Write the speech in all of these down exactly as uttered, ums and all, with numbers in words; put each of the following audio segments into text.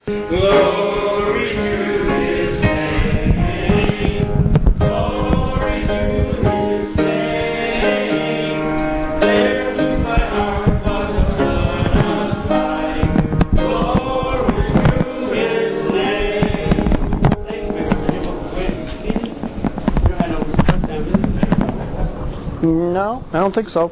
Glory to His name. Glory to His name. There to my heart was none alike. Glory to His name. Thanks, Mister No, I don't think so.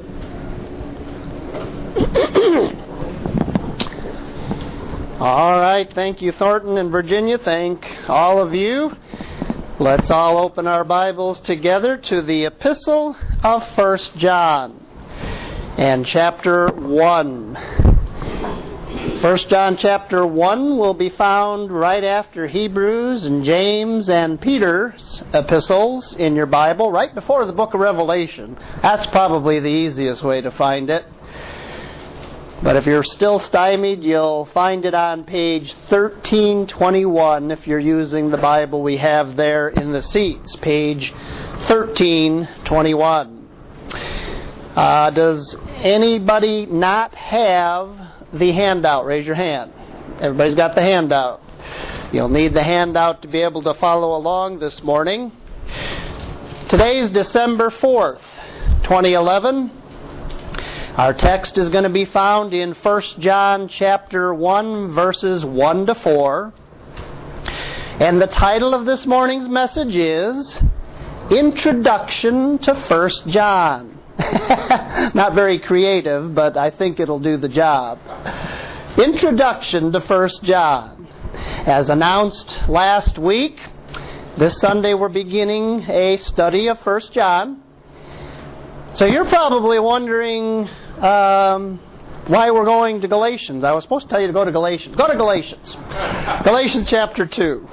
All right, thank you, Thornton and Virginia. Thank all of you. Let's all open our Bibles together to the Epistle of First John and chapter one. First John chapter one will be found right after Hebrews and James and Peter's epistles in your Bible, right before the book of Revelation. That's probably the easiest way to find it. But if you're still stymied, you'll find it on page thirteen twenty-one if you're using the Bible we have there in the seats. Page thirteen twenty-one. Uh, does anybody not have the handout? Raise your hand. Everybody's got the handout. You'll need the handout to be able to follow along this morning. Today's December fourth, twenty eleven. Our text is going to be found in First John chapter one, verses one to four. And the title of this morning's message is Introduction to First John. Not very creative, but I think it'll do the job. Introduction to First John. As announced last week, this Sunday we're beginning a study of First John. So you're probably wondering um, why we're going to Galatians. I was supposed to tell you to go to Galatians. Go to Galatians. Galatians chapter two.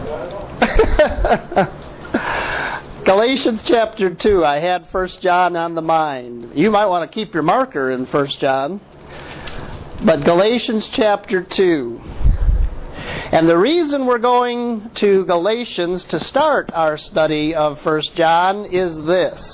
Galatians chapter two. I had First John on the mind. You might want to keep your marker in First John. But Galatians chapter two. And the reason we're going to Galatians to start our study of First John is this.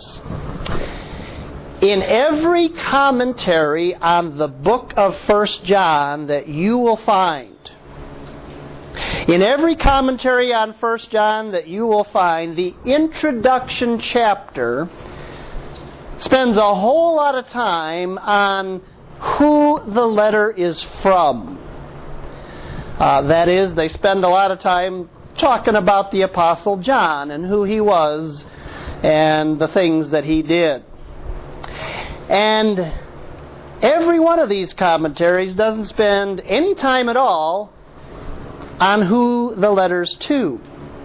In every commentary on the book of First John that you will find, in every commentary on First John that you will find, the introduction chapter spends a whole lot of time on who the letter is from. Uh, that is, they spend a lot of time talking about the Apostle John and who he was and the things that he did. And every one of these commentaries doesn't spend any time at all on who the letter's to.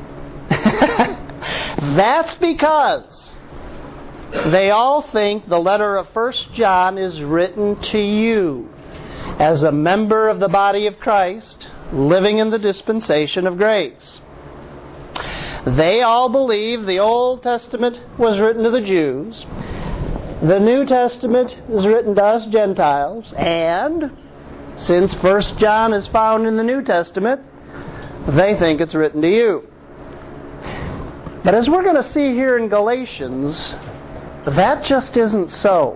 That's because they all think the letter of First John is written to you as a member of the body of Christ, living in the dispensation of grace. They all believe the Old Testament was written to the Jews. The New Testament is written to us Gentiles, and since First John is found in the New Testament, they think it's written to you. But as we're going to see here in Galatians, that just isn't so.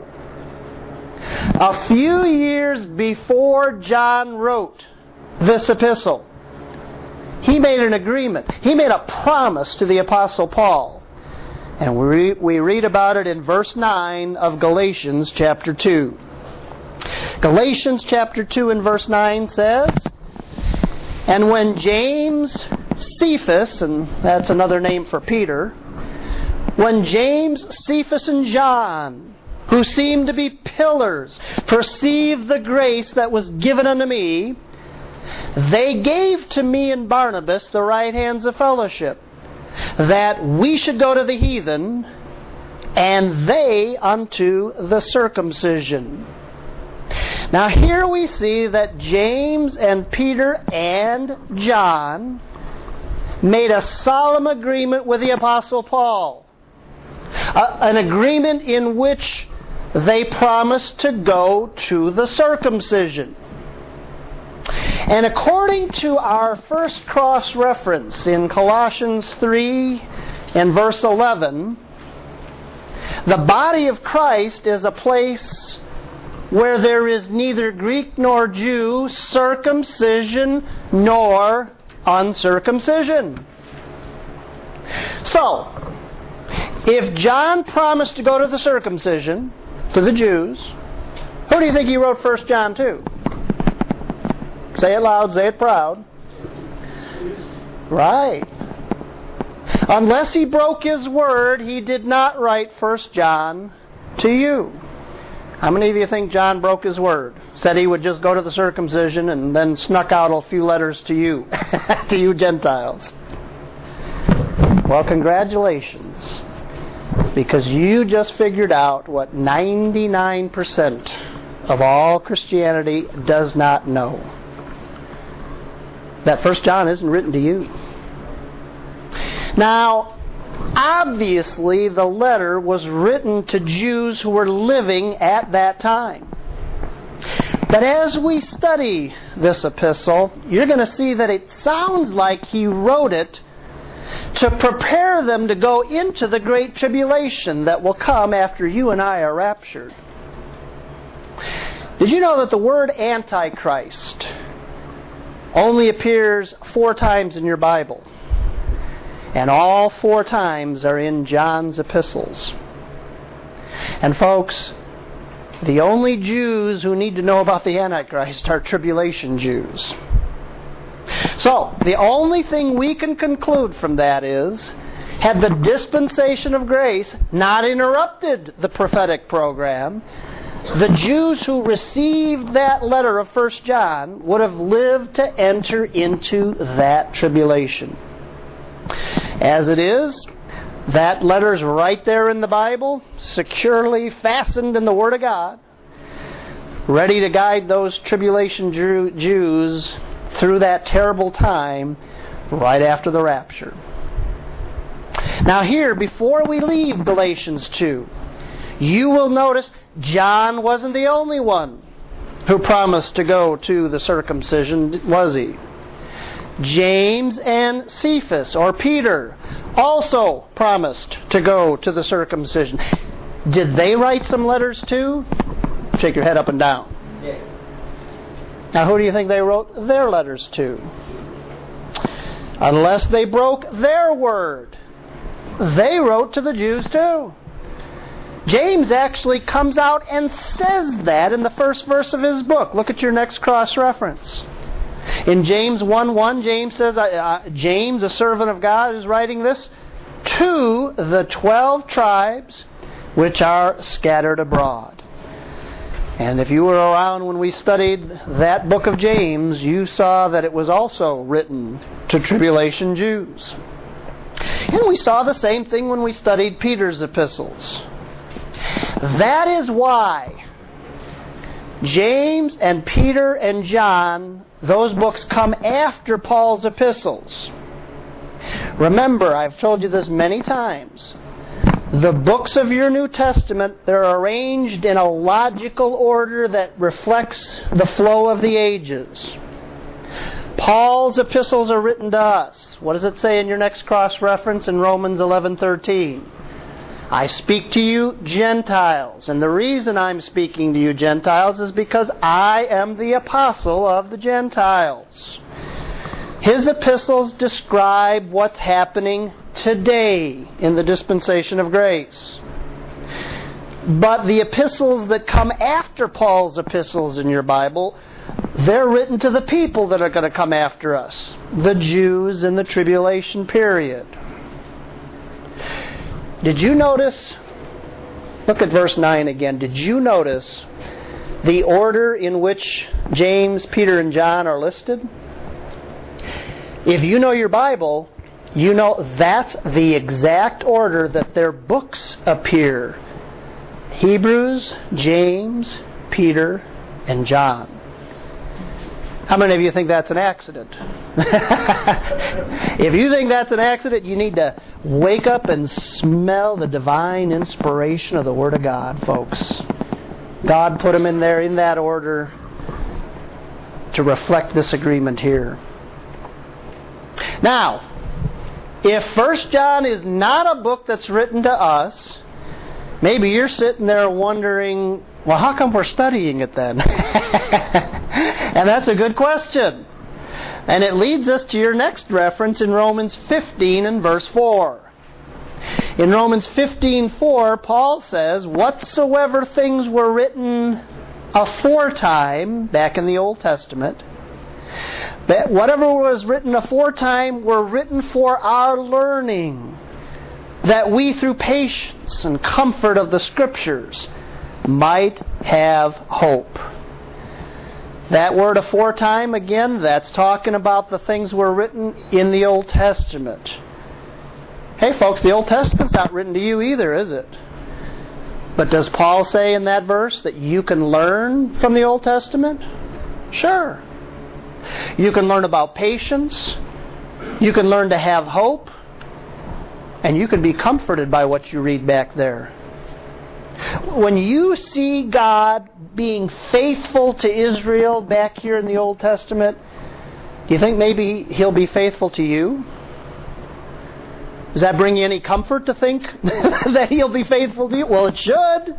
A few years before John wrote this epistle, he made an agreement. He made a promise to the Apostle Paul. And we we read about it in verse nine of Galatians chapter two. Galatians chapter two and verse nine says, And when James, Cephas, and that's another name for Peter, when James, Cephas, and John, who seemed to be pillars, perceived the grace that was given unto me, they gave to me and Barnabas the right hands of fellowship, that we should go to the heathen, and they unto the circumcision. Now here we see that James and Peter and John made a solemn agreement with the Apostle Paul. Uh, an agreement in which they promised to go to the circumcision. And according to our first cross-reference in Colossians three and verse eleven, the body of Christ is a place where there is neither Greek nor Jew, circumcision nor uncircumcision. So, if John promised to go to the circumcision, to the Jews, who do you think he wrote First John to? Say it loud, say it proud. Right. Unless he broke his word, he did not write First John to you. How many of you think John broke his word? Said he would just go to the circumcision and then snuck out a few letters to you, to you Gentiles. Well, congratulations. Because you just figured out what ninety-nine percent of all Christianity does not know. That First John isn't written to you. Now, obviously, the letter was written to Jews who were living at that time. But as we study this epistle, you're going to see that it sounds like he wrote it to prepare them to go into the great tribulation that will come after you and I are raptured. Did you know that the word Antichrist only appears four times in your Bible? And all four times are in John's epistles. And folks, the only Jews who need to know about the Antichrist are tribulation Jews. So, the only thing we can conclude from that is, had the dispensation of grace not interrupted the prophetic program, the Jews who received that letter of First John would have lived to enter into that tribulation. As it is, that letter's right there in the Bible, securely fastened in the Word of God, ready to guide those tribulation Jew- Jews through that terrible time right after the rapture. Now here, before we leave Galatians two, you will notice John wasn't the only one who promised to go to the circumcision, was he? James and Cephas, or Peter, also promised to go to the circumcision. Did they write some letters too? Shake your head up and down. Yes. Now who do you think they wrote their letters to? Unless they broke their word, they wrote to the Jews too. James actually comes out and says that in the first verse of his book. Look at your next cross-reference. In James one one, James says, uh, James, a servant of God, is writing this to the twelve tribes which are scattered abroad. And if you were around when we studied that book of James, you saw that it was also written to tribulation Jews. And we saw the same thing when we studied Peter's epistles. That is why James and Peter and John, those books come after Paul's epistles. Remember, I've told you this many times. The books of your New Testament, they're arranged in a logical order that reflects the flow of the ages. Paul's epistles are written to us. What does it say in your next cross-reference in Romans eleven thirteen? I speak to you Gentiles. And the reason I'm speaking to you Gentiles is because I am the apostle of the Gentiles. His epistles describe what's happening today in the dispensation of grace. But the epistles that come after Paul's epistles in your Bible, they're written to the people that are going to come after us, the Jews in the tribulation period. Did you notice, look at verse nine again, did you notice the order in which James, Peter, and John are listed? If you know your Bible, you know that's the exact order that their books appear. Hebrews, James, Peter, and John. How many of you think that's an accident? If you think that's an accident, you need to wake up and smell the divine inspiration of the Word of God, folks. God put them in there in that order to reflect this agreement here. Now, if First John is not a book that's written to us, maybe you're sitting there wondering, Well, how come we're studying it then? And that's a good question. And it leads us to your next reference in Romans fifteen and verse four. In Romans fifteen four, Paul says, whatsoever things were written aforetime, back in the Old Testament, that whatever was written aforetime were written for our learning, that we through patience and comfort of the Scriptures might have hope. That word aforetime, again, that's talking about the things were written in the Old Testament. Hey folks, the Old Testament's not written to you either, is it? But does Paul say in that verse that you can learn from the Old Testament? Sure. You can learn about patience. You can learn to have hope. And you can be comforted by what you read back there. When you see God being faithful to Israel back here in the Old Testament, do you think maybe He'll be faithful to you? Does that bring you any comfort to think that He'll be faithful to you? Well, it should.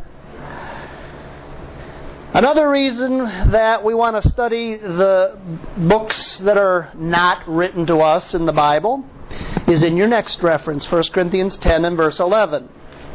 Another reason that we want to study the books that are not written to us in the Bible is in your next reference, First Corinthians ten and verse eleven.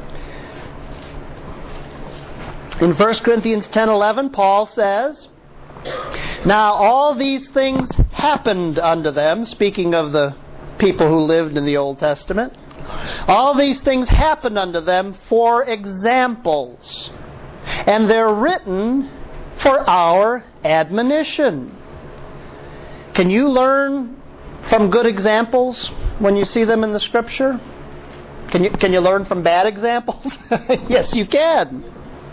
In First Corinthians ten eleven, Paul says, now all these things happened unto them, speaking of the people who lived in the Old Testament. All these things happened unto them for examples, and they're written for our admonition. Can you learn from good examples when you see them in the Scripture? Can you, can you learn from bad examples? Yes, you can.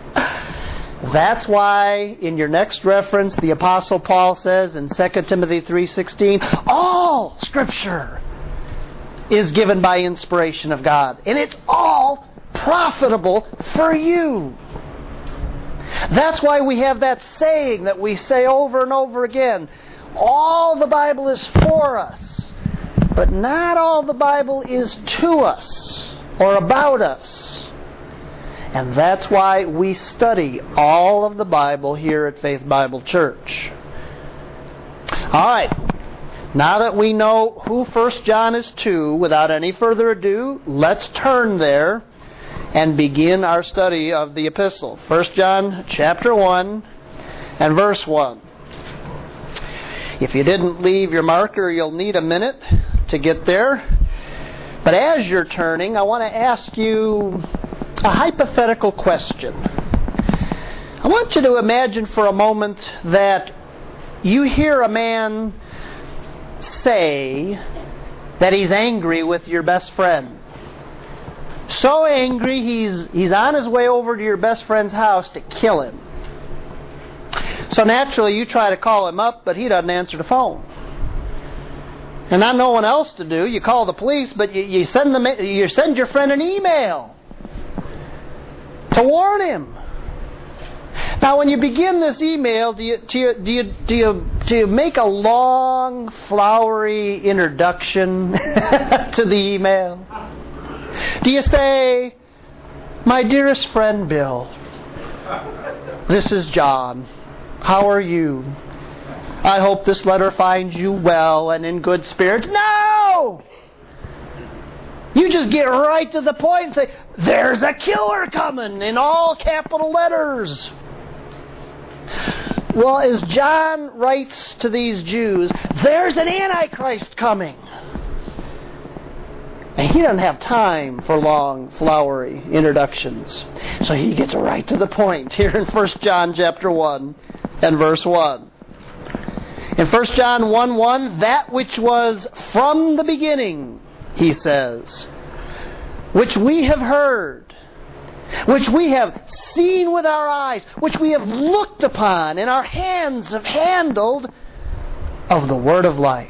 That's why in your next reference the Apostle Paul says in Second Timothy three sixteen, all Scripture is given by inspiration of God, and it's all profitable for you. That's why we have that saying that we say over and over again, all the Bible is for us, but not all the Bible is to us or about us. And that's why we study all of the Bible here at Faith Bible Church. All right. Now that we know who First John is to, without any further ado, let's turn there and begin our study of the epistle. First John chapter one and verse one. If you didn't leave your marker, you'll need a minute to get there. But as you're turning, I want to ask you a hypothetical question. I want you to imagine for a moment that you hear a man say that he's angry with your best friend. So angry he's he's on his way over to your best friend's house to kill him. So naturally you try to call him up, but he doesn't answer the phone. And not knowing what else to do, you call the police, but you, you send them you send your friend an email to warn him. Now, when you begin this email, do you do you do you do you, do you make a long, flowery introduction to the email? Do you say, "My dearest friend Bill, this is John. How are you? I hope this letter finds you well and in good spirits." No! You just get right to the point and say, "There's a killer coming," in all capital letters. Well, as John writes to these Jews, there's an Antichrist coming. And he doesn't have time for long, flowery introductions. So he gets right to the point here in First John chapter one and verse one. In First John one one, that which was from the beginning, he says, which we have heard, which we have seen with our eyes, which we have looked upon, and our hands have handled, of the word of life.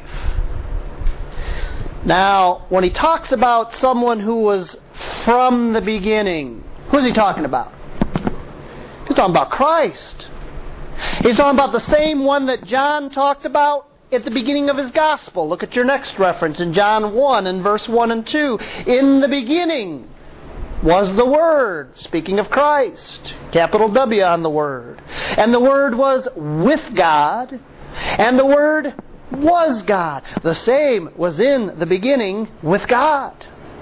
Now, when he talks about someone who was from the beginning, who is he talking about? He's talking about Christ. He's talking about the same one that John talked about at the beginning of his gospel. Look at your next reference in John one and verse one and two. In the beginning was the Word, speaking of Christ, capital W on the Word. And the Word was with God, and the Word was God. The same was in the beginning with God.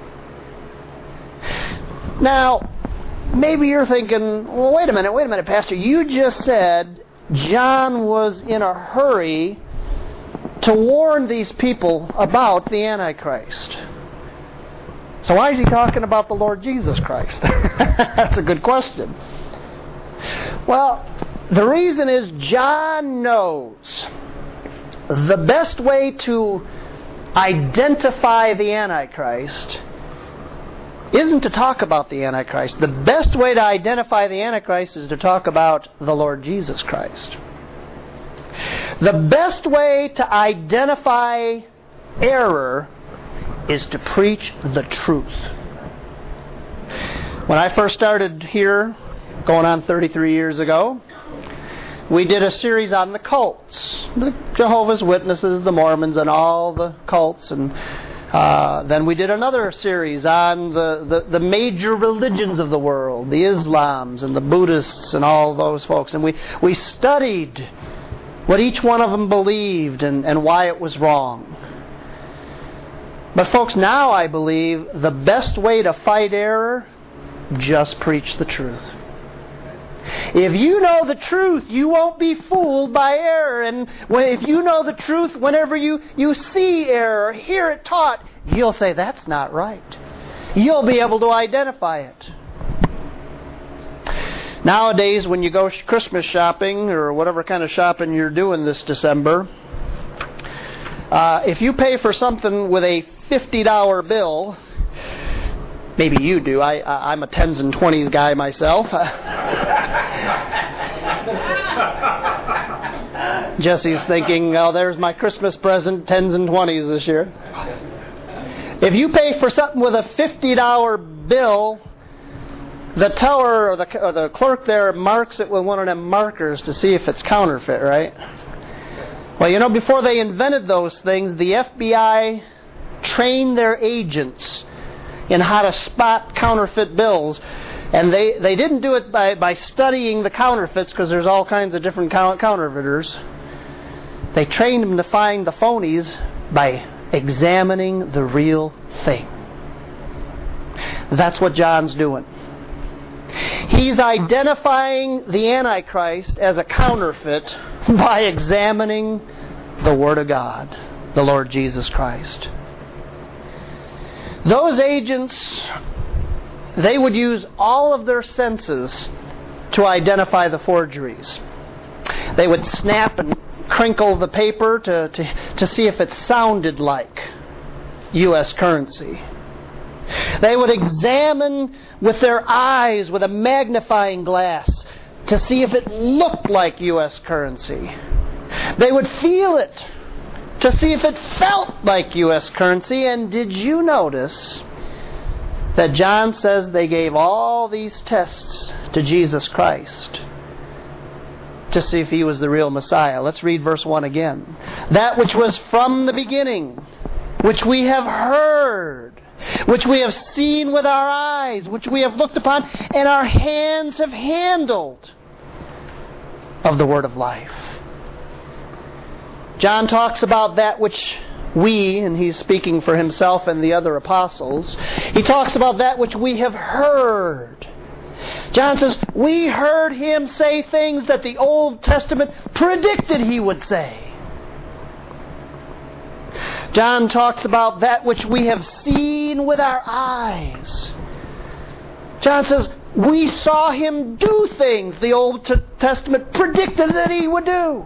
Now, maybe you're thinking, well, wait a minute, wait a minute, Pastor. You just said John was in a hurry to warn these people about the Antichrist. So why is he talking about the Lord Jesus Christ? That's a good question. Well, the reason is John knows the best way to identify the Antichrist isn't to talk about the Antichrist. The best way to identify the Antichrist is to talk about the Lord Jesus Christ. The best way to identify error is to preach the truth. When I first started here, going on thirty-three years ago, we did a series on the cults, the Jehovah's Witnesses, the Mormons, and all the cults. And uh, then we did another series on the, the, the major religions of the world, the Islams and the Buddhists and all those folks. And we, we studied what each one of them believed and, and why it was wrong. But folks, now I believe the best way to fight error, just preach the truth. If you know the truth, you won't be fooled by error. And when, if you know the truth, whenever you, you see error, hear it taught, you'll say, that's not right. You'll be able to identify it. Nowadays, when you go Christmas shopping or whatever kind of shopping you're doing this December, uh, if you pay for something with a fifty dollar bill, maybe you do. I, I, I'm a tens and twenties guy myself. Jesse's thinking, oh, there's my Christmas present, tens and twenties this year. If you pay for something with a fifty dollar bill, the teller or the, or the clerk there marks it with one of them markers to see if it's counterfeit, right? Well, you know, before they invented those things, the F B I trained their agents in how to spot counterfeit bills. And they, they didn't do it by, by studying the counterfeits, because there's all kinds of different counterfeiters. They trained them to find the phonies by examining the real thing. That's what John's doing. He's identifying the Antichrist as a counterfeit by examining the Word of God, the Lord Jesus Christ. Those agents, they would use all of their senses to identify the forgeries. They would snap and crinkle the paper to, to, to see if it sounded like U S currency. They would examine with their eyes with a magnifying glass to see if it looked like U S currency. They would feel it to see if it felt like U S currency. And did you notice that John says they gave all these tests to Jesus Christ to see if He was the real Messiah? Let's read verse one again. That which was from the beginning, which we have heard, which we have seen with our eyes, which we have looked upon, and our hands have handled of the word of life. John talks about that which we, and he's speaking for himself and the other apostles, he talks about that which we have heard. John says, we heard Him say things that the Old Testament predicted He would say. John talks about that which we have seen with our eyes. John says, we saw Him do things the Old Testament predicted that He would do.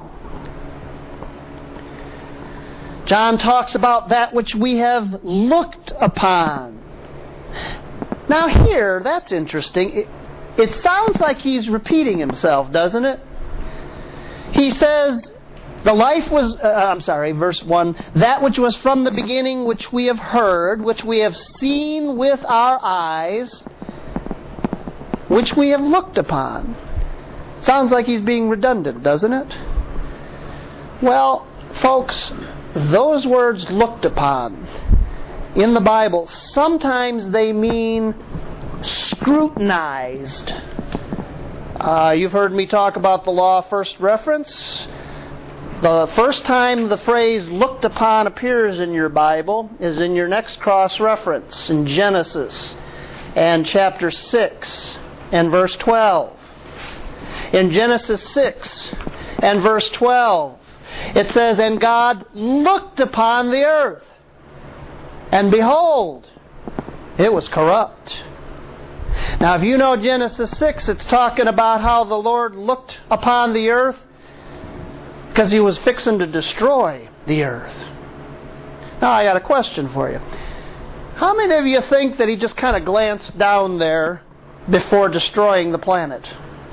John talks about that which we have looked upon. Now here, that's interesting. It, it sounds like he's repeating himself, doesn't it? He says, the life was, uh, I'm sorry, verse one, that which was from the beginning, which we have heard, which we have seen with our eyes, which we have looked upon. Sounds like he's being redundant, doesn't it? Well, folks, those words looked upon in the Bible, sometimes they mean scrutinized. Uh, you've heard me talk about the law of first reference. The first time the phrase looked upon appears in your Bible is in your next cross-reference in Genesis and chapter six and verse twelve. In Genesis six and verse twelve, it says, "And God looked upon the earth, and behold, it was corrupt." Now, if you know Genesis six, it's talking about how the Lord looked upon the earth because He was fixing to destroy the earth. Now, I got a question for you. How many of you think that He just kind of glanced down there before destroying the planet?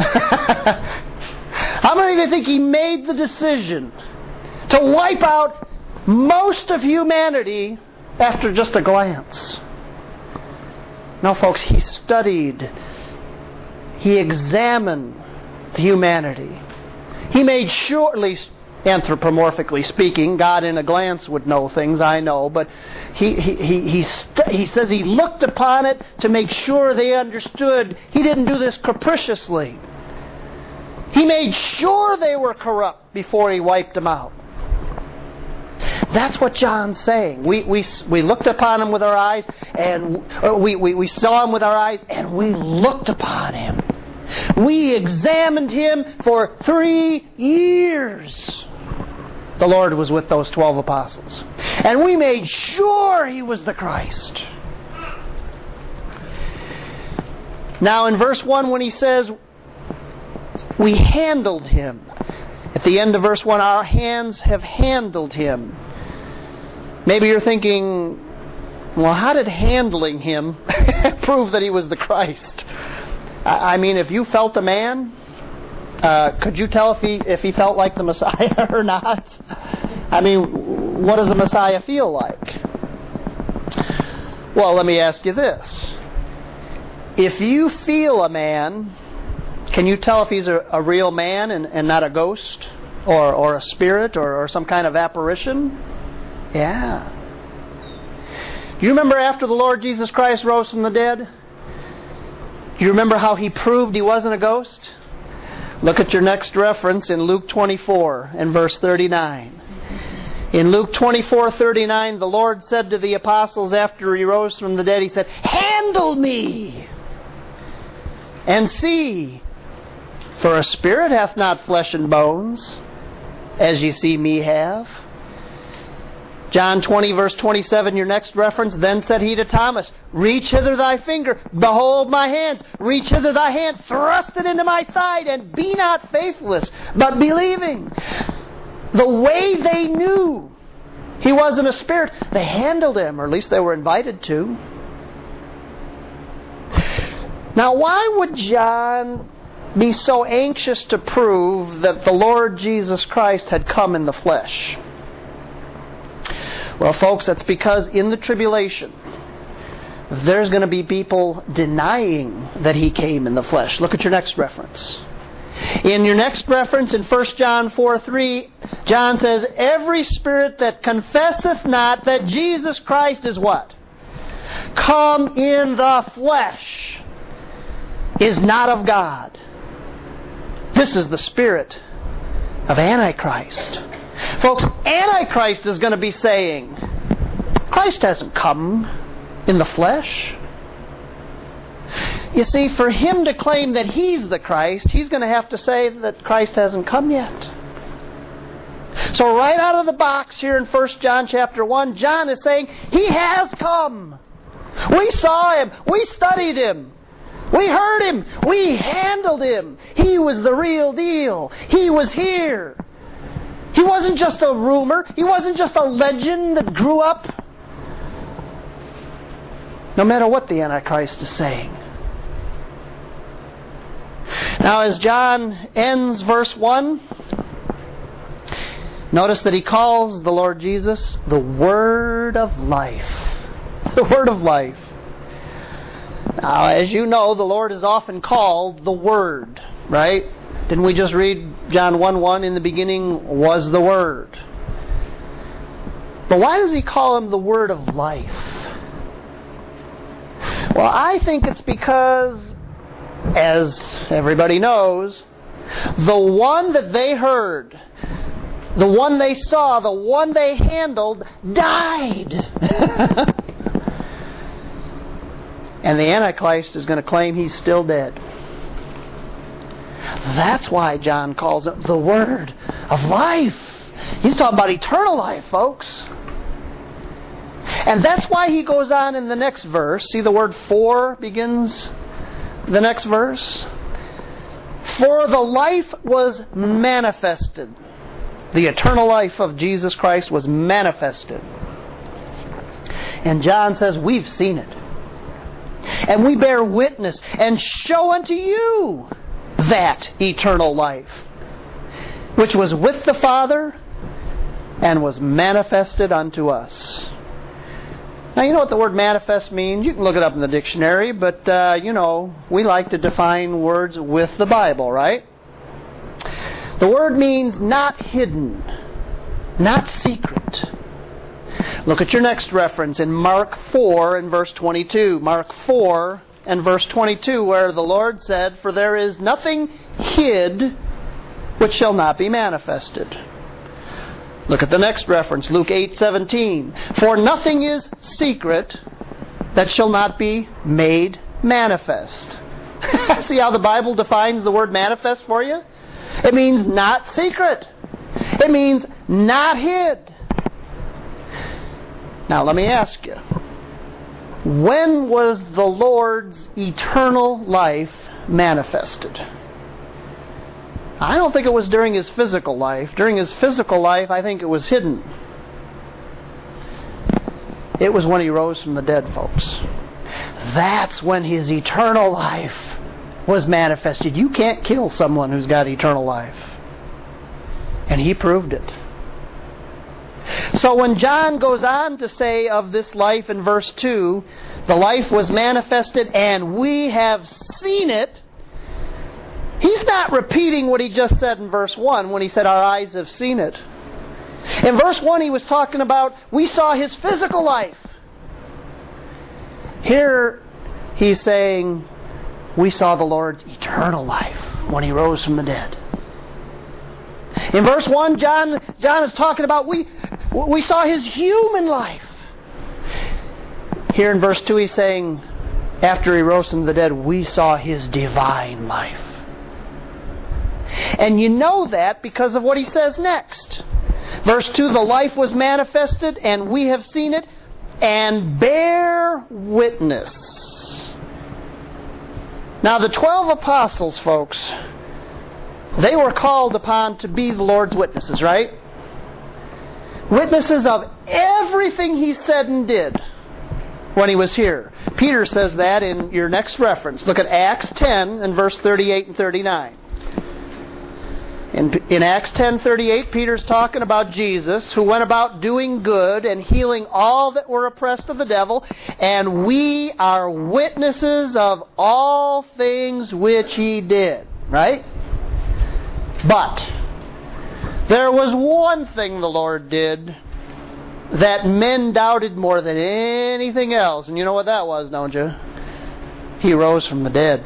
How many of you think He made the decision to wipe out most of humanity after just a glance? No, folks, He studied. He examined the humanity. He made sure, at least anthropomorphically speaking, God in a glance would know things, I know, but He he he he, st- he says He looked upon it to make sure they understood. He didn't do this capriciously. He made sure they were corrupt before He wiped them out. That's what John's saying. We we we looked upon Him with our eyes, and we, we, we saw Him with our eyes, and we looked upon Him. We examined Him for three years. The Lord was with those twelve apostles. And we made sure He was the Christ. Now in verse one, when He says, we handled Him. At the end of verse one, our hands have handled Him. Maybe you're thinking, well, how did handling Him prove that He was the Christ? I mean, if you felt a man, uh, could you tell if he if he felt like the Messiah or not? I mean, what does a Messiah feel like? Well, let me ask you this. If you feel a man, can you tell if he's a, a real man and, and not a ghost or, or a spirit or, or some kind of apparition? Yeah. Do you remember after the Lord Jesus Christ rose from the dead? Do you remember how He proved He wasn't a ghost? Look at your next reference in Luke twenty-four and verse thirty-nine. In Luke twenty-four thirty-nine, the Lord said to the apostles after He rose from the dead, He said, "Handle me and see, for a spirit hath not flesh and bones, as ye see me have." John twenty verse twenty-seven, your next reference, "Then said He to Thomas, Reach hither thy finger, behold my hands, reach hither thy hand, thrust it into my side, and be not faithless, but believing." The way they knew He wasn't a spirit, they handled Him, or at least they were invited to. Now, why would John be so anxious to prove that the Lord Jesus Christ had come in the flesh? Well, folks, that's because in the tribulation, there's going to be people denying that He came in the flesh. Look at your next reference. In your next reference, in First John four three, John says, "Every spirit that confesseth not that Jesus Christ is" what? "Come in the flesh, is not of God." This is the spirit of Antichrist. Folks, Antichrist is going to be saying, Christ hasn't come in the flesh. You see, for him to claim that he's the Christ, he's going to have to say that Christ hasn't come yet. So right out of the box here in First John chapter one, John is saying, He has come. We saw Him. We studied Him. We heard Him. We handled Him. He was the real deal. He was here. He wasn't just a rumor. He wasn't just a legend that grew up. No matter what the Antichrist is saying. Now, as John ends verse one, notice that he calls the Lord Jesus the Word of Life. The Word of Life. Now, as you know, the Lord is often called the Word, right? Didn't we just read John one one, in the beginning was the Word? But why does he call Him the Word of Life? Well, I think it's because, as everybody knows, the one that they heard, the one they saw, the one they handled, died. And the Antichrist is going to claim he's still dead. That's why John calls it the Word of Life. He's talking about eternal life, folks. And that's why he goes on in the next verse. See, the word "for" begins the next verse. For the life was manifested. The eternal life of Jesus Christ was manifested. And John says, we've seen it. And we bear witness and show unto you that eternal life, which was with the Father and was manifested unto us. Now, you know what the word manifest means? You can look it up in the dictionary, but, uh, you know, we like to define words with the Bible, right? The word means not hidden, not secret. Look at your next reference in Mark four and verse twenty-two. Mark four and verse twenty-two, where the Lord said, "For there is nothing hid which shall not be manifested." Look at the next reference, Luke eight seventeen. "For nothing is secret that shall not be made manifest." See how the Bible defines the word manifest for you? It means not secret. It means not hid. Now let me ask you, when was the Lord's eternal life manifested? I don't think it was during His physical life. During His physical life, I think it was hidden. It was when He rose from the dead, folks. That's when His eternal life was manifested. You can't kill someone who's got eternal life. And He proved it. So when John goes on to say of this life in verse two, the life was manifested and we have seen it, he's not repeating what he just said in verse one when he said our eyes have seen it. In verse one he was talking about we saw His physical life. Here he's saying we saw the Lord's eternal life when He rose from the dead. In verse one, John, John is talking about we, we saw His human life. Here in verse two he's saying after He rose from the dead, we saw His divine life. And you know that because of what he says next. Verse two, the life was manifested and we have seen it and bear witness. Now the twelve apostles, folks, they were called upon to be the Lord's witnesses, right? Witnesses of everything He said and did when He was here. Peter says that in your next reference. Look at Acts ten and verse thirty-eight and thirty-nine. In, in Acts ten thirty-eight, Peter's talking about Jesus, who went about doing good and healing all that were oppressed of the devil, and we are witnesses of all things which He did. Right? But there was one thing the Lord did that men doubted more than anything else. And you know what that was, don't you? He rose from the dead.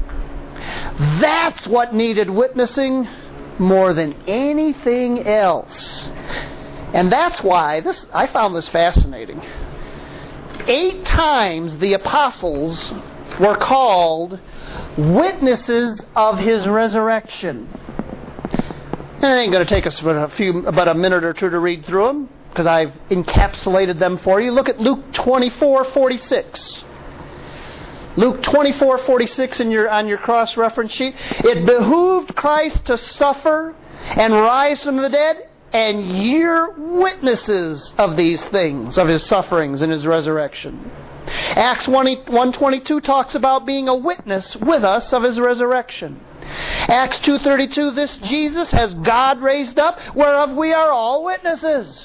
That's what needed witnessing more than anything else. And that's why this I found this fascinating. Eight times the apostles were called witnesses of His resurrection. And it ain't going to take us but a few, about a minute or two to read through them, because I've encapsulated them for you. Look at Luke twenty-four forty-six. Luke twenty-four forty-six in your on your cross-reference sheet. It behooved Christ to suffer and rise from the dead, and you're witnesses of these things, of His sufferings and His resurrection. Acts one twenty-two talks about being a witness with us of His resurrection. Acts two thirty-two, this Jesus has God raised up, whereof we are all witnesses.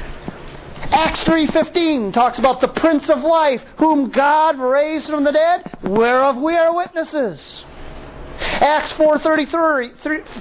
Acts three fifteen talks about the Prince of Life, whom God raised from the dead, whereof we are witnesses. Acts four thirty-three,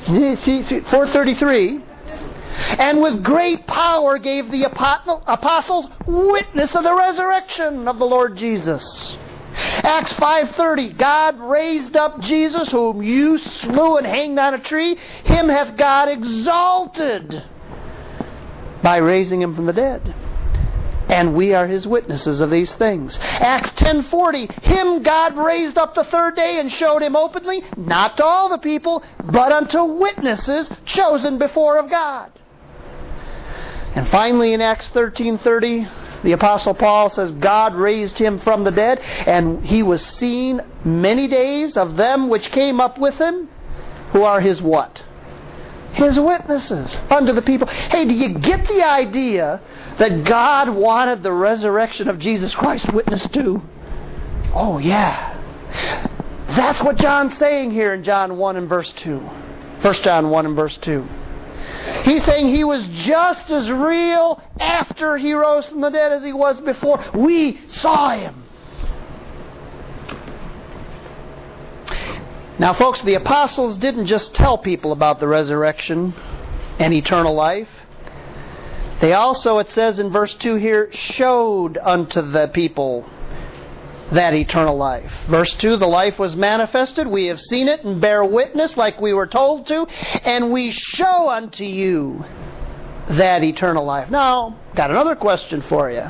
and with great power gave the apostles witness of the resurrection of the Lord Jesus. Acts five thirty, God raised up Jesus, whom you slew and hanged on a tree. Him hath God exalted by raising him from the dead. And we are his witnesses of these things. Acts ten forty, him God raised up the third day and showed him openly, not to all the people, but unto witnesses chosen before of God. And finally in Acts thirteen thirty, the Apostle Paul says God raised him from the dead, and he was seen many days of them which came up with him, who are his what? His witnesses unto the people. Hey, do you get the idea that God wanted the resurrection of Jesus Christ witnessed to? Oh, yeah. That's what John's saying here in John one and verse two. First John one and verse two. He's saying he was just as real after he rose from the dead as he was before. We saw him. Now, folks, the apostles didn't just tell people about the resurrection and eternal life. They also, it says in verse two here, showed unto the people that eternal life. Verse two, the life was manifested. We have seen it and bear witness like we were told to. And we show unto you that eternal life. Now, got another question for you.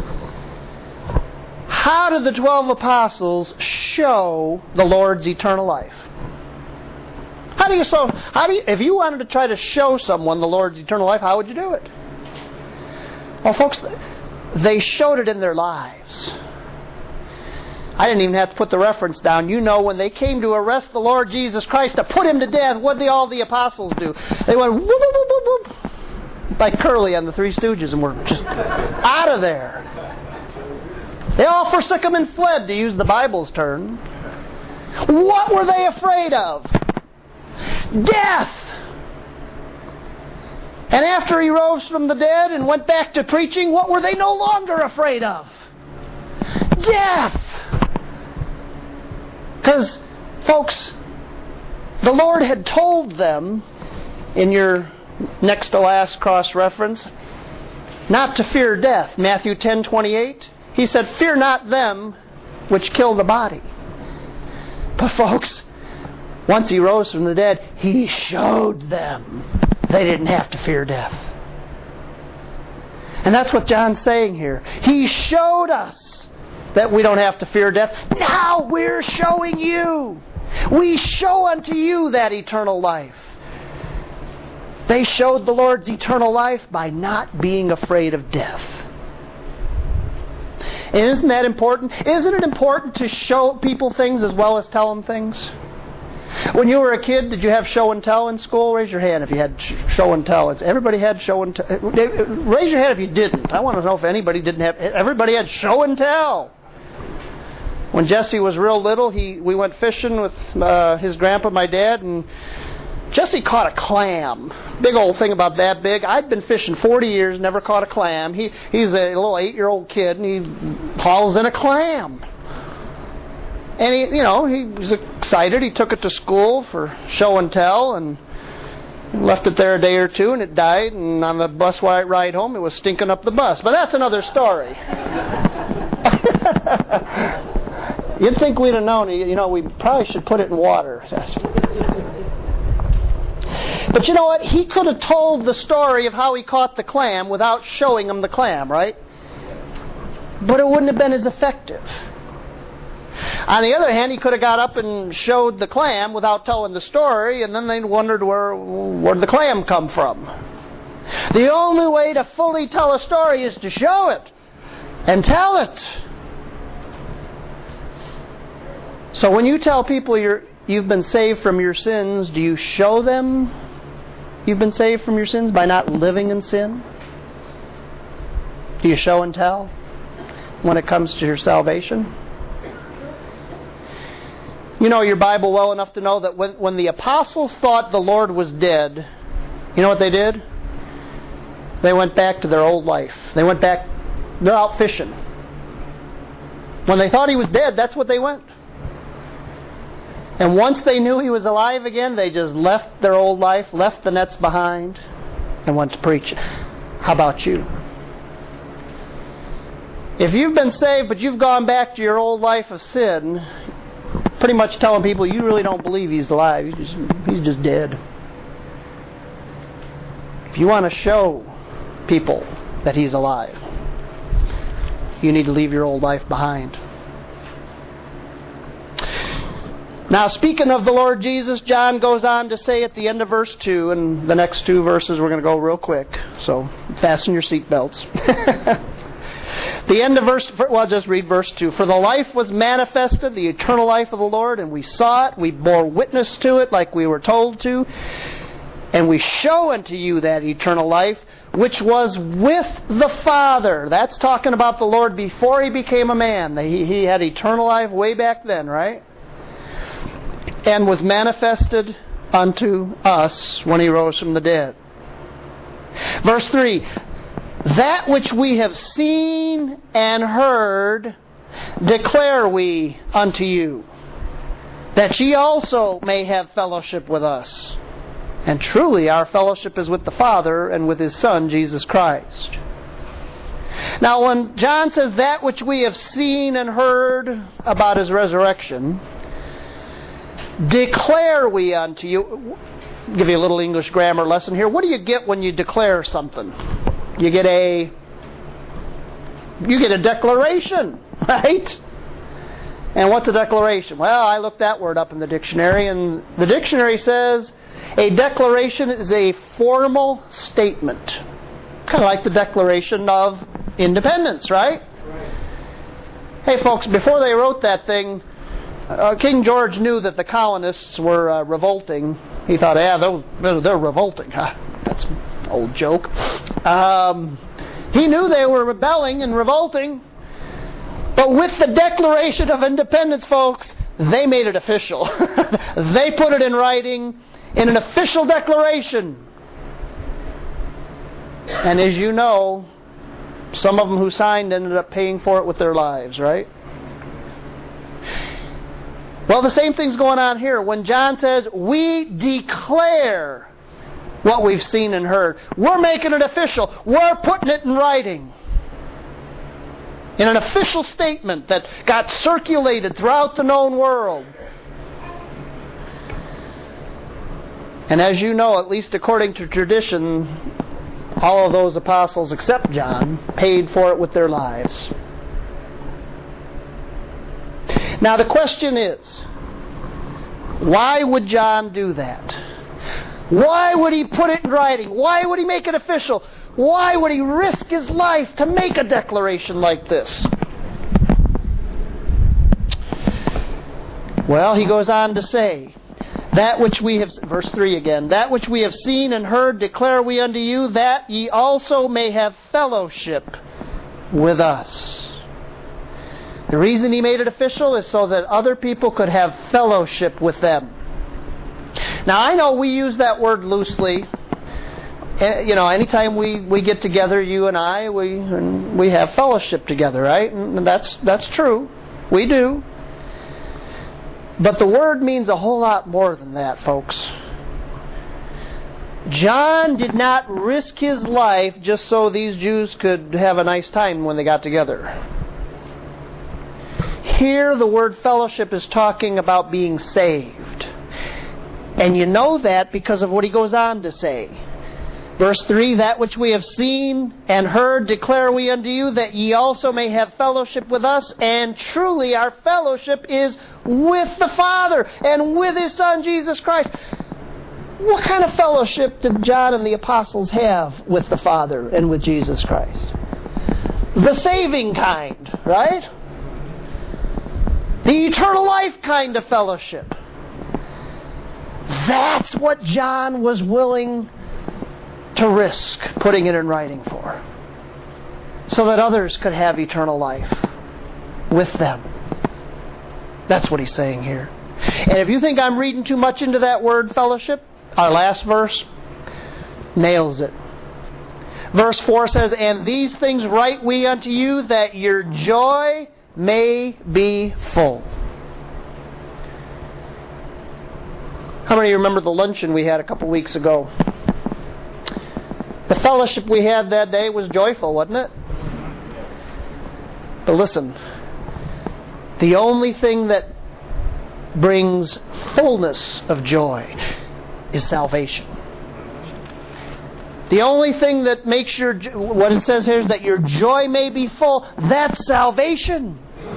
How did the twelve apostles show the Lord's eternal life? How do you so? How do you, if you wanted to try to show someone the Lord's eternal life, how would you do it? Well, folks, they showed it in their lives. I didn't even have to put the reference down. You know, when they came to arrest the Lord Jesus Christ to put him to death, what did all the apostles do? They went whoop, whoop, whoop, whoop, whoop, like Curly on the Three Stooges, and were just out of there. They all forsook him and fled, to use the Bible's term. What were they afraid of? Death. And after he rose from the dead and went back to preaching, what were they no longer afraid of? Death. Because, folks, the Lord had told them, in your next to last cross-reference, not to fear death. Matthew ten twenty-eight. He said, fear not them which kill the body. But folks, once he rose from the dead, he showed them they didn't have to fear death. And that's what John's saying here. He showed us that we don't have to fear death. Now we're showing you. We show unto you that eternal life. They showed the Lord's eternal life by not being afraid of death. And isn't that important? Isn't it important to show people things as well as tell them things? When you were a kid, did you have show and tell in school? Raise your hand if you had show and tell. Everybody had show and tell. Raise your hand if you didn't. I want to know if anybody didn't have. Everybody had show and tell. When Jesse was real little, he we went fishing with uh, his grandpa, my dad, and Jesse caught a clam. Big old thing about that big. I'd been fishing forty years, never caught a clam. He He's a little eight-year-old kid, and he hauls in a clam. And he, you know, he was excited. He took it to school for show and tell, and left it there a day or two, and it died. And on the bus ride home, it was stinking up the bus. But that's another story. You'd think we'd have known. You know, we probably should put it in water. But you know what? He could have told the story of how he caught the clam without showing them the clam, right? But it wouldn't have been as effective. On the other hand, he could have got up and showed the clam without telling the story, and then they wondered where where did the clam come from. The only way to fully tell a story is to show it and tell it. So when you tell people you're, you've been saved from your sins, do you show them you've been saved from your sins by not living in sin? Do you show and tell when it comes to your salvation? You know your Bible well enough to know that when, when the apostles thought the Lord was dead, you know what they did? They went back to their old life. They went back, they're out fishing. When they thought he was dead, that's what they went. And once they knew he was alive again, they just left their old life, left the nets behind, and went to preach. How about you? If you've been saved but you've gone back to your old life of sin, pretty much telling people you really don't believe He's alive. He's just, he's just dead. If you want to show people that He's alive, you need to leave your old life behind. Now, speaking of the Lord Jesus, John goes on to say at the end of verse two, and the next two verses we're going to go real quick, so fasten your seatbelts. The end of verse, well, I'll just read verse two. For the life was manifested, the eternal life of the Lord, and we saw it, we bore witness to it like we were told to, and we show unto you that eternal life, which was with the Father. That's talking about the Lord before He became a man. He, he had eternal life way back then, right? And was manifested unto us when He rose from the dead. Verse three, that which we have seen and heard declare we unto you, that ye also may have fellowship with us. And truly our fellowship is with the Father and with His Son, Jesus Christ. Now when John says that which we have seen and heard about His resurrection, declare we unto you. I'll give you a little English grammar lesson here. What do you get when you declare something? You get a you get a declaration, right? And what's a declaration? Well, I looked that word up in the dictionary, and the dictionary says a declaration is a formal statement. Kind of like the Declaration of Independence, right? Right. Hey folks, before they wrote that thing, Uh, King George knew that the colonists were uh, revolting. He thought, yeah, they're, they're revolting. Huh? That's an old joke. Um, he knew they were rebelling and revolting. But with the Declaration of Independence, folks, they made it official. They put it in writing in an official declaration. And as you know, some of them who signed ended up paying for it with their lives, right? Well, the same thing's going on here. When John says, we declare what we've seen and heard. We're making it official. We're putting it in writing. In an official statement that got circulated throughout the known world. And as you know, at least according to tradition, all of those apostles except John paid for it with their lives. Now the question is, why would John do that? Why would he put it in writing? Why would he make it official? Why would he risk his life to make a declaration like this? Well, he goes on to say, that which we have, verse three again, that which we have seen and heard declare we unto you, that ye also may have fellowship with us. The reason he made it official is so that other people could have fellowship with them. Now, I know we use that word loosely. You know, anytime we, we get together, you and I, we we have fellowship together, right? And that's that's true. We do. But the word means a whole lot more than that, folks. John did not risk his life just so these Jews could have a nice time when they got together. Here the word fellowship is talking about being saved. And you know that because of what he goes on to say. Verse three, that which we have seen and heard declare we unto you, that ye also may have fellowship with us. And truly our fellowship is with the Father and with His Son Jesus Christ. What kind of fellowship did John and the apostles have with the Father and with Jesus Christ? The saving kind, right? The eternal life kind of fellowship. That's what John was willing to risk putting it in writing for. So that others could have eternal life with them. That's what he's saying here. And if you think I'm reading too much into that word fellowship, our last verse nails it. Verse four says, and these things write we unto you, that your joy may be full. How many of you remember the luncheon we had a couple weeks ago? The fellowship we had that day was joyful, wasn't it? But listen, the only thing that brings fullness of joy is salvation. The only thing that makes your, what it says here is that your joy may be full, that's salvation.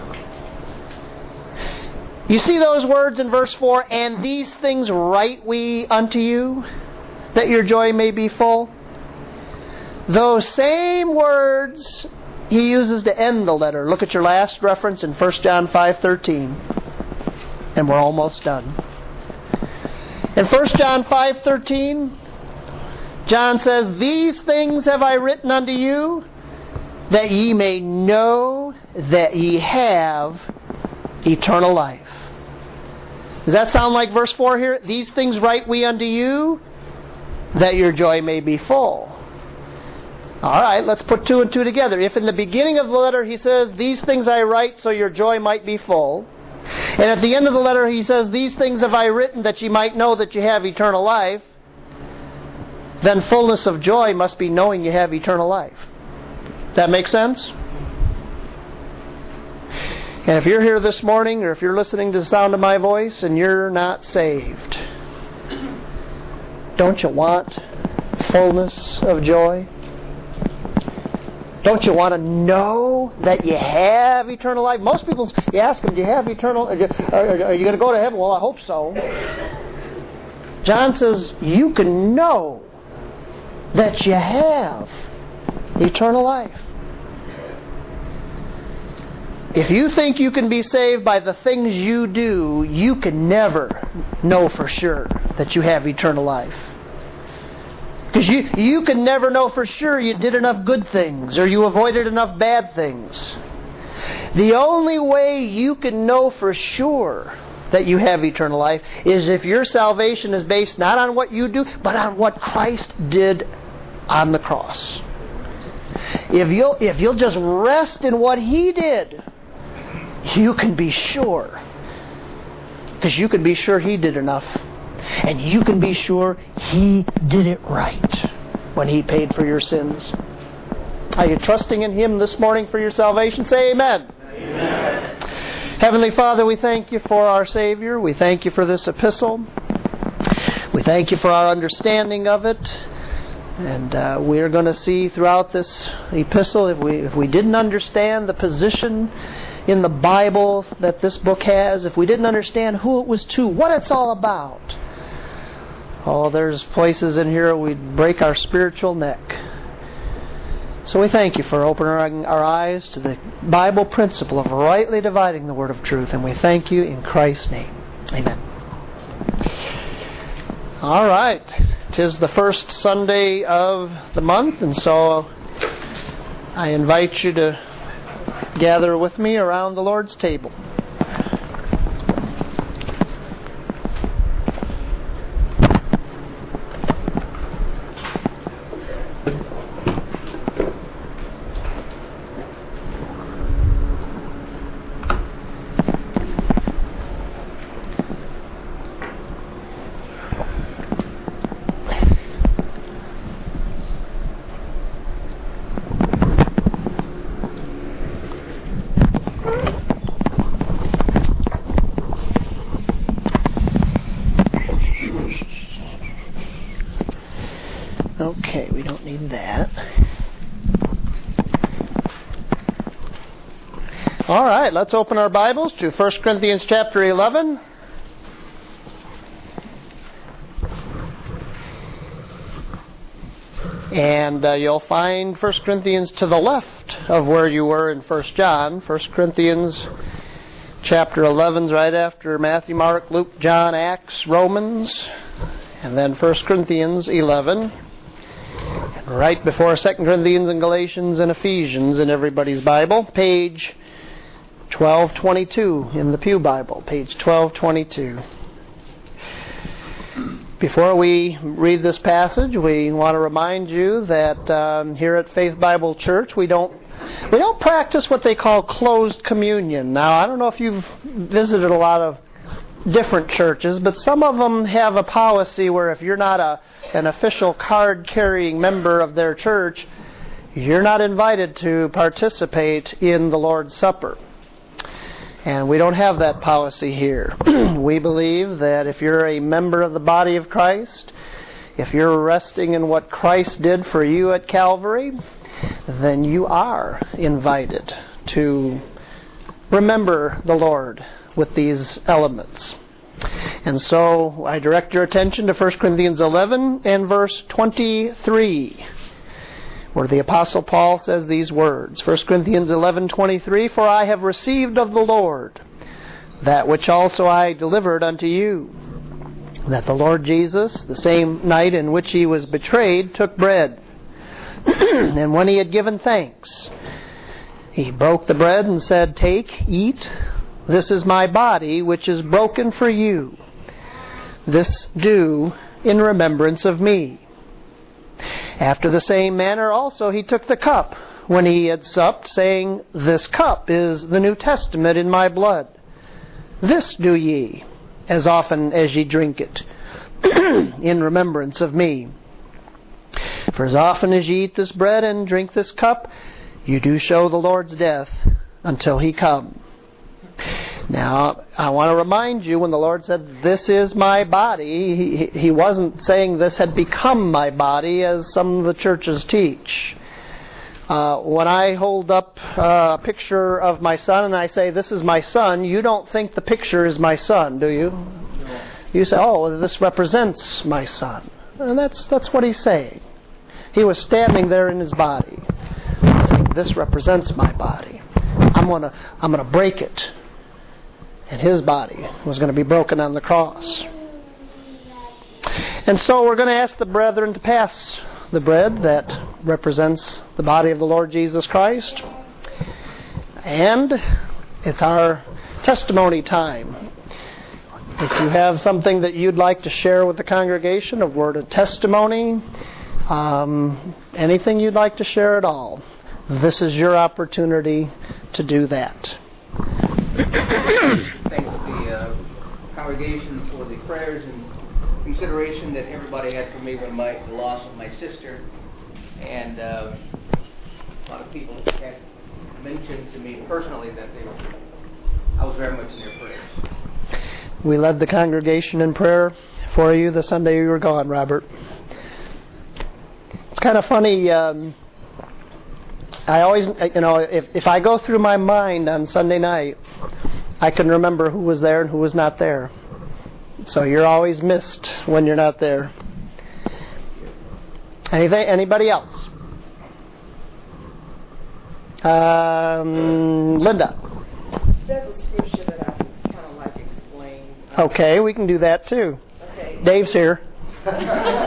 You see those words in verse four, and these things write we unto you, that your joy may be full. Those same words he uses to end the letter. Look at your last reference in First John five thirteen. And we're almost done. In First John five thirteen, John says, these things have I written unto you, that ye may know that ye have eternal life. Does that sound like verse four here? These things write we unto you, that your joy may be full. All right, let's put two and two together. If in the beginning of the letter he says, these things I write so your joy might be full, and at the end of the letter he says, these things have I written that ye might know that you have eternal life, then fullness of joy must be knowing you have eternal life. That make sense? And if you're here this morning, or if you're listening to the sound of my voice and you're not saved, don't you want fullness of joy? Don't you want to know that you have eternal life? Most people, you ask them, do you have eternal, are you, are you going to go to heaven? Well, I hope so. John says, you can know that you have eternal life. If you think you can be saved by the things you do, you can never know for sure that you have eternal life. Because you, you can never know for sure you did enough good things or you avoided enough bad things. The only way you can know for sure that you have eternal life is if your salvation is based not on what you do, but on what Christ did on the cross. If you'll, if you'll just rest in what He did, you can be sure. Because you can be sure He did enough. And you can be sure He did it right when He paid for your sins. Are you trusting in Him this morning for your salvation? Say amen. Amen. Heavenly Father, we thank You for our Savior. We thank You for this epistle. We thank You for our understanding of it. And uh, we're going to see throughout this epistle, if we if we didn't understand the position in the Bible that this book has, if we didn't understand who it was to, what it's all about, oh, there's places in here we'd break our spiritual neck. So we thank You for opening our eyes to the Bible principle of rightly dividing the word of truth, and we thank You in Christ's name. Amen. All right. 'Tis the first Sunday of the month, and so I invite you to gather with me around the Lord's table. Okay, we don't need that. All right, let's open our Bibles to First Corinthians chapter eleven. And uh, you'll find First Corinthians to the left of where you were in First John. First Corinthians chapter eleven is right after Matthew, Mark, Luke, John, Acts, Romans, and then First Corinthians eleven. And right before Second Corinthians and Galatians and Ephesians in everybody's Bible, page twelve twenty-two in the Pew Bible, page twelve twenty-two. Before we read this passage, we want to remind you that um, here at Faith Bible Church, we don't we don't practice what they call closed communion. Now, I don't know if you've visited a lot of different churches, but some of them have a policy where if you're not a an official card-carrying member of their church, you're not invited to participate in the Lord's Supper. And we don't have that policy here. We believe that if you're a member of the body of Christ, if you're resting in what Christ did for you at Calvary, then you are invited to remember the Lord with these elements. And so I direct your attention to First Corinthians eleven and verse twenty-three, where the Apostle Paul says these words. First Corinthians eleven twenty-three, "For I have received of the Lord that which also I delivered unto you, that the Lord Jesus, the same night in which he was betrayed, took bread. And when he had given thanks, he broke the bread and said, Take, eat, this is my body, which is broken for you. This do in remembrance of me. After the same manner also he took the cup when he had supped, saying, This cup is the New Testament in my blood. This do ye, as often as ye drink it, in remembrance of me. For as often as ye eat this bread and drink this cup, you do show the Lord's death until he come." Now, I want to remind you, when the Lord said, "This is my body," he, he wasn't saying this had become my body, as some of the churches teach. Uh, when I hold up uh, a picture of my son and I say, "This is my son," you don't think the picture is my son, do you? No. You say, "Oh, well, this represents my son." And that's that's what he's saying. He was standing there in his body, saying, "This represents my body. I'm gonna I'm gonna break it." And his body was going to be broken on the cross. And so we're going to ask the brethren to pass the bread that represents the body of the Lord Jesus Christ. And it's our testimony time. If you have something that you'd like to share with the congregation, a word of testimony, um, anything you'd like to share at all, this is your opportunity to do that. Thank the uh, congregation for the prayers and consideration that everybody had for me when my the loss of my sister, and uh, a lot of people had mentioned to me personally that they were, I was very much in their prayers. We led the congregation in prayer for you the Sunday you were gone, Robert. It's kind of funny. Um, I always, you know, if, if I go through my mind on Sunday night, I can remember who was there and who was not there. So you're always missed when you're not there. Anything? Anybody else? Um, Linda. There's a scripture that I kind of like explain. Okay, we can do that too. Okay. Dave's here. Okay,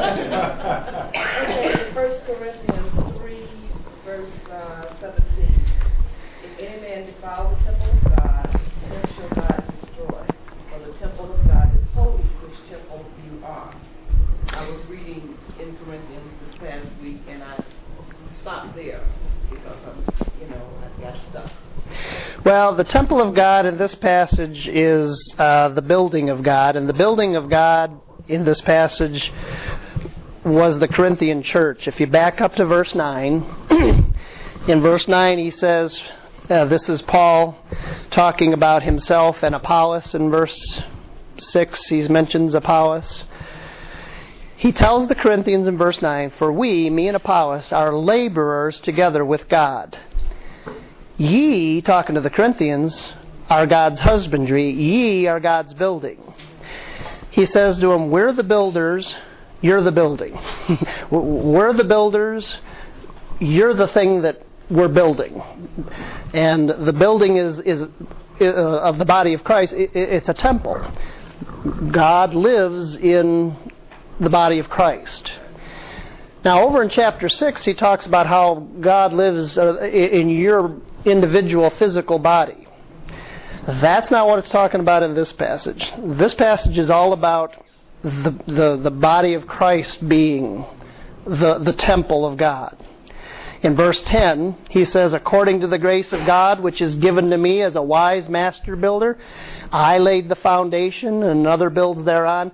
First Corinthians three, verse uh, seventeen. If any man defile the temple of God, him shall God destroy. For the temple of God is holy, which temple you are. I was reading in Corinthians this past week, and I stopped there because I'm, you know, I've got stuff. Well, the temple of God in this passage is uh, the building of God, and the building of God in this passage was the Corinthian church. If you back up to verse nine, in verse nine he says, uh, this is Paul talking about himself and Apollos. In verse six he mentions Apollos. He tells the Corinthians in verse nine, "For we, me and Apollos, are laborers together with God. Ye," talking to the Corinthians, "are God's husbandry. Ye are God's building." He says to them, "We're the builders, you're the building." We're the builders, you're the thing that we're building. And the building is, is uh, of the body of Christ, it, it's a temple. God lives in the body of Christ. Now, over in chapter six, he talks about how God lives uh, in your individual physical body. That's not what it's talking about in this passage. This passage is all about the the, the body of Christ being the, the temple of God. In verse ten, he says, "According to the grace of God, which is given to me as a wise master builder, I laid the foundation, and another builds thereon.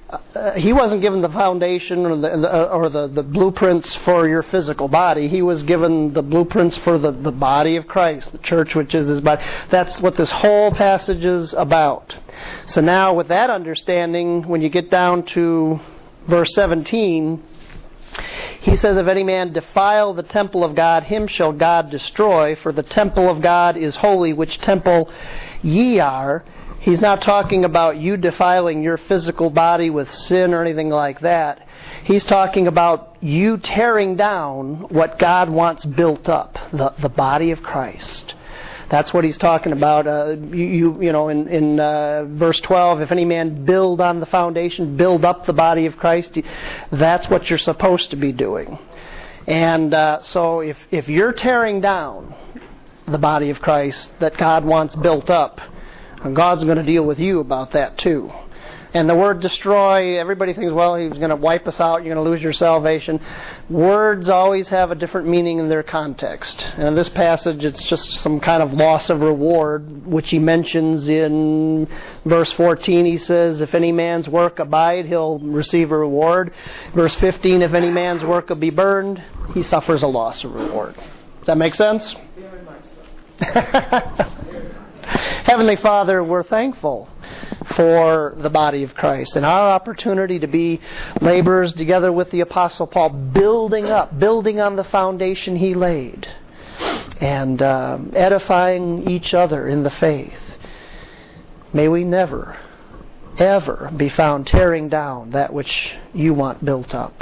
uh, he wasn't given the foundation or the or the, the blueprints for your physical body. He was given the blueprints for the, the body of Christ, the church, which is his body. That's what this whole passage is about. So now, with that understanding, when you get down to verse seventeen, he says, "If any man defile the temple of God, him shall God destroy, for the temple of God is holy, which temple ye are." He's not talking about you defiling your physical body with sin or anything like that. He's talking about you tearing down what God wants built up, the, the body of Christ. That's what he's talking about. Uh, you, you, you know, in, in uh, verse twelve, if any man build on the foundation, build up the body of Christ, that's what you're supposed to be doing. And uh, so if, if you're tearing down the body of Christ that God wants built up, God's going to deal with you about that too. And the word destroy, everybody thinks, well, He's going to wipe us out, you're going to lose your salvation. Words always have a different meaning in their context. And in this passage, it's just some kind of loss of reward, which he mentions in verse fourteen. He says, if any man's work abide, he'll receive a reward. Verse fifteen, if any man's work will be burned, he suffers a loss of reward. Does that make sense? Very much so. Heavenly Father, we're thankful for the body of Christ and our opportunity to be laborers together with the Apostle Paul, building up, building on the foundation he laid, and uh, edifying each other in the faith. May we never, ever be found tearing down that which you want built up.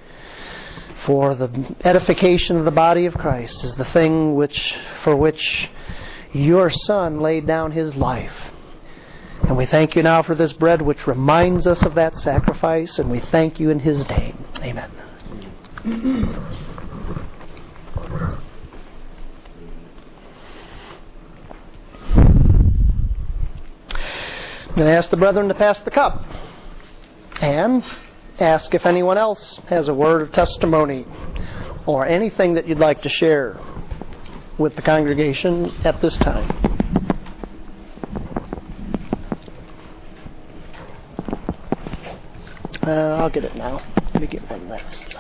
For the edification of the body of Christ is the thing which, for which your Son laid down His life. And we thank you now for this bread which reminds us of that sacrifice, and we thank you in His name. Amen. I'm going to ask the brethren to pass the cup and ask if anyone else has a word of testimony or anything that you'd like to share with the congregation at this time. Uh, I'll get it now. Let me get one next.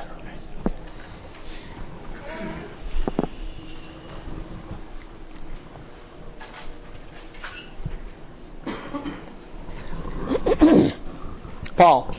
Paul.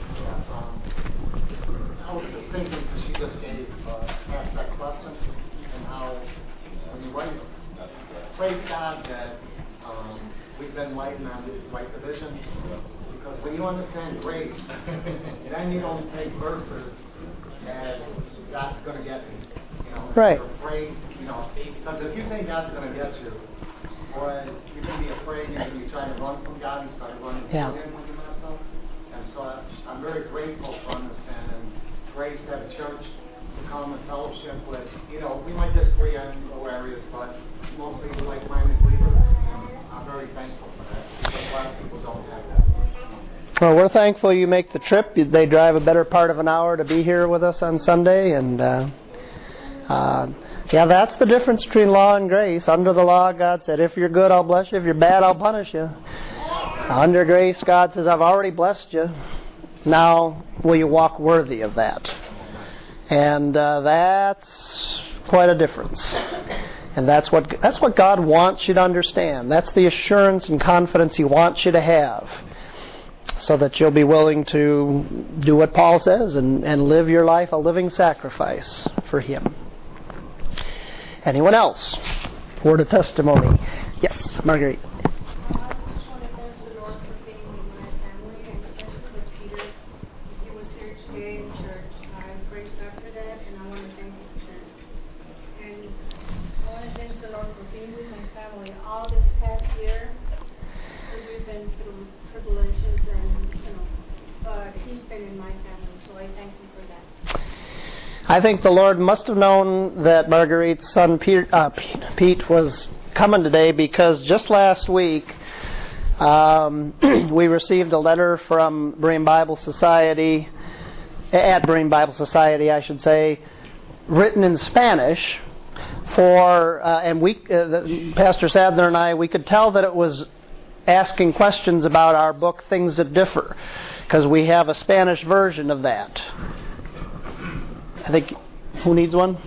I was just thinking, because you just gave, uh, asked that question, and how, when you write, praise God that um, we've been enlightened on the right division, because when you understand grace, then you don't take verses as God's going to get me. You know, right. You're afraid, you know, because if you think God's going to get you, boy, you're going to be afraid, you're going to be trying to run from God and start running yeah. from Him when you mess up. And so I, I'm very grateful for understanding grace at a church to come and fellowship with, you know, we might disagree on low areas, but mostly like-minded believers. I'm very thankful for that, because a lot of people don't have that. Well, we're thankful you make the trip. They drive a better part of an hour to be here with us on Sunday, and uh, uh, yeah, that's the difference between law and grace. Under the law, God said, if you're good, I'll bless you. If you're bad, I'll punish you. Under grace, God says, I've already blessed you. Now, will you walk worthy of that? And uh, that's quite a difference. And that's what that's what God wants you to understand. That's the assurance and confidence He wants you to have, so that you'll be willing to do what Paul says and, and live your life a living sacrifice for Him. Anyone else? Word of testimony. Yes, Marguerite. I think the Lord must have known that Marguerite's son Pete, uh, Pete was coming today, because just last week um, we received a letter from Berean Bible Society, at Berean Bible Society, I should say, written in Spanish. For uh, and we, uh, the, Pastor Sadler and I, we could tell that it was asking questions about our book, Things That Differ, because we have a Spanish version of that. I think, who needs one?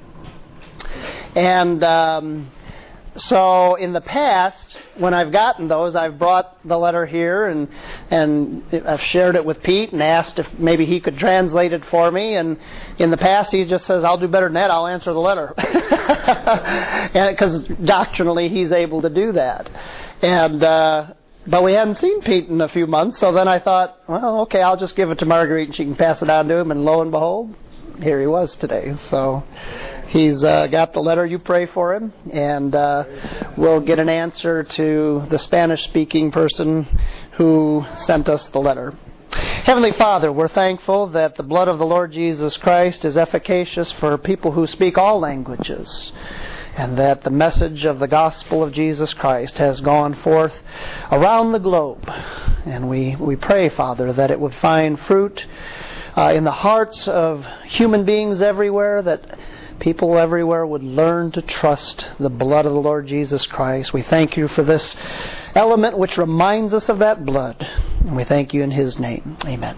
And um, so in the past, when I've gotten those, I've brought the letter here and and I've shared it with Pete and asked if maybe he could translate it for me. And in the past, he just says, "I'll do better than that. I'll answer the letter," because doctrinally he's able to do that. And uh, but we hadn't seen Pete in a few months, so then I thought, well, okay, I'll just give it to Marguerite and she can pass it on to him. And lo and behold, here he was today. So he's uh, got the letter. You pray for him, and uh, we'll get an answer to the Spanish-speaking person who sent us the letter. Heavenly Father, we're thankful that the blood of the Lord Jesus Christ is efficacious for people who speak all languages, and that the message of the gospel of Jesus Christ has gone forth around the globe. And we, we pray, Father, that it would find fruit Uh, in the hearts of human beings everywhere, that people everywhere would learn to trust the blood of the Lord Jesus Christ. We thank you for this element which reminds us of that blood. And we thank you in His name. Amen.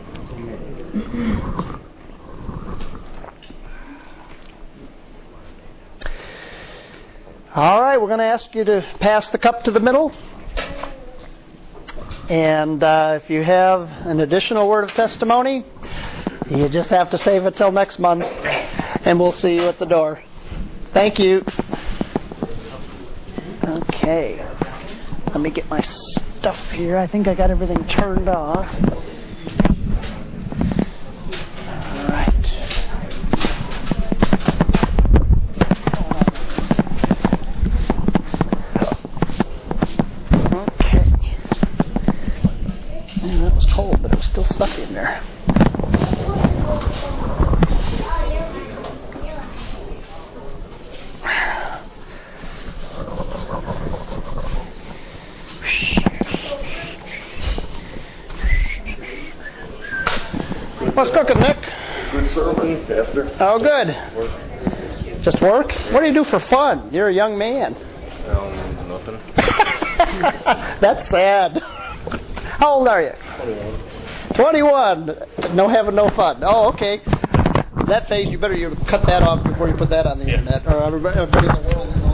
All right, we're going to ask you to pass the cup to the middle. And uh, if you have an additional word of testimony, you just have to save it till next month, and we'll see you at the door. Thank you. Okay. Let me get my stuff here. I think I got everything turned off. All right. Okay. Man, that was cold, but it was still stuck in there. What's cooking, Nick? Good sermon, Pastor. Oh, good. Work. Just work? What do you do for fun? You're a young man. Um, nothing. That's sad. How old are you? twenty-one. twenty-one. No having no fun. Oh, okay. That phase, you better you cut that off before you put that on the Yeah. internet, or everybody in the world